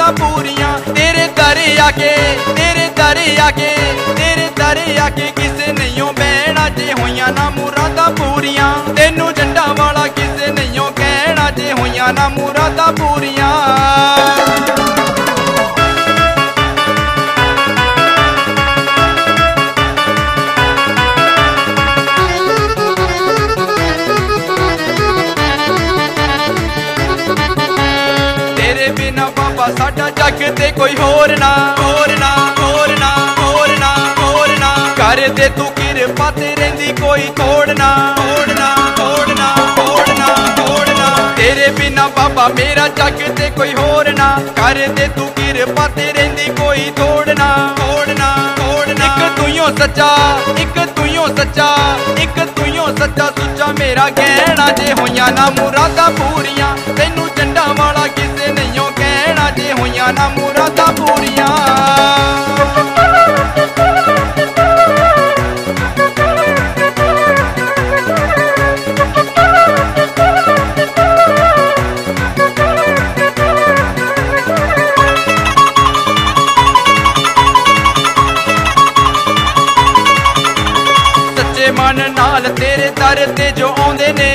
मुरादां पूरियां। तेरे दर आके तेरे दर आके तेरे दर आके किसे नहीं बहना जे होइयां ना मुरादां पूरियां। तेनू झंडा वाला किसे नहीं कहना जे होइयां ना मुरादां पूरियां। तेरे बिना बाबा साडा जग ते कोई होर ना होर ना होर ना होर ना होर ना। कर दे तू किरपा ते रहिंदी कोई तोड़ना तोड़ना तोड़ना तोड़ना तोड़ना। तेरे बिना बाबा मेरा जग ते कोई होर ना। कर दे तू किरपा ते रहिंदी कोई तोड़ना तोड़ना तोड़ना। एक तूं सच्चा एक तूं सच्चा एक तूं सच्चा सुच्चा मेरा कहना जे होइयां ना मुरादां पूरियां। तैनू झंडा वाला किसे नहीं कहना जे होइयां ना मुरादां पूरियां। सच्चे मन नाल तेरे दर ते जो आउंदे ने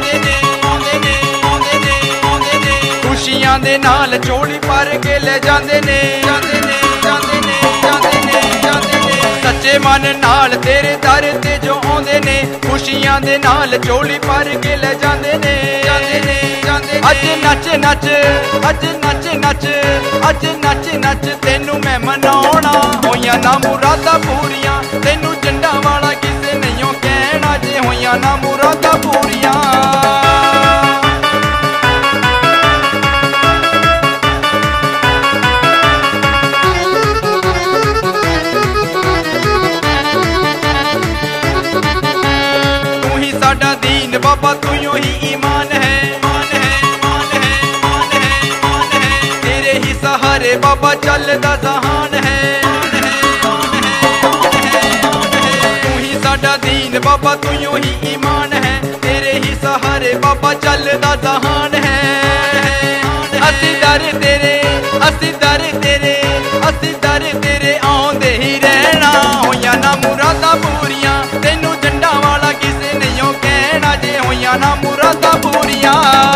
खुशियां दे नाल झोली भर के ले जांदे ने जांदे ने जांदे ने जांदे ने जांदे ने। सच्चे मन नाल तेरे दर ते जो आउंदे ने खुशियां दे नाल झोली भर के ले जांदे ने जांदे ने जांदे। अज नच नच अज नच नच अज नच नच तेनू मैं मनाउणा होइयां ना मुरादां पूरियां। तेनू झंडा वाला किसे नहीं कहना जे होइयां ना मुरादां पूरियां। साडा दीन बाबा तू ही ईमान है मान है मान है मान है मान है। तेरे ही सहारे बाबा चलदा जहान है मान है मान है मान है मान है। तू ही साडा दीन बाबा तू ही ईमान है। तेरे ही सहारे बाबा चलदा जहान है। असी दर तेरे असी दर तेरे असी दर तेरे आउंदे ही रहना होइयां ना मुरादां पूरियां। तैनू झंडा वाला किसे नहीं कहना जे होइयां ना मुरादां पूरियां।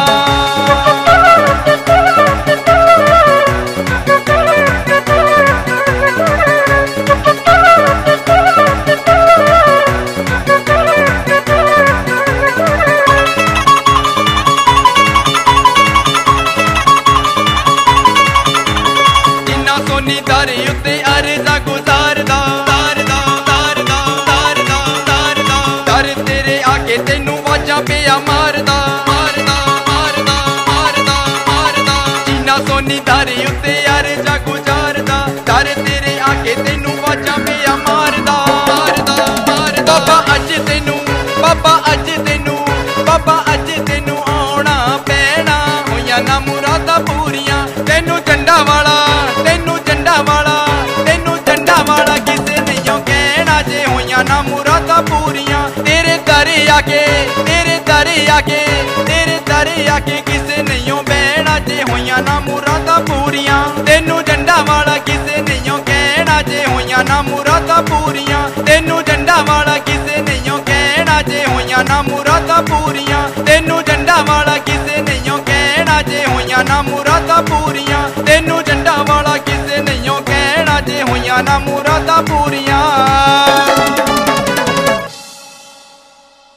जिन्ना सोनी दर उत्ते अर्जा गुजारदा तारदा तारदा तारदा तारदा। दर तेरे आके तेनू वाजा पिया मारदा मारदा मारदा मारदा मारदा। जिन्ना सोनी दर उत्ते अर्जा गुजारदा दर तेरे आके तेनू वाजा पिया मारदा मारदा मारदा। बाबा अज तेनू बाबा अज तेनू बाबा अज तेनू आउणा पैना होइयां ना मुरादां पूरियां। तेनू झंडा वाला तेनू झंडा वाला तेनू झंडा वाला किसे नहीं कहना जे होइयां ना मुरादां पूरियां। तेरे दर आके तेरे दर आके तेरे दर आके किसे नहीं बहना जे होइयां ना मुरादां पूरियां। तेनू झंडा वाला किसे नहीं कहना जे होइयां ना मुरादां पूरियां। तेनू झंडा वाला किसे नहीं कहना जे होइयां ना मुरादां पूरियां। तेनू झंडा वाला किसे नहीं कहना जे होइयां ना मुरादां पूरियां। तेनू झंडा वाला किसे नहीं कहना जे होइयां ना मुरादां पूरियां।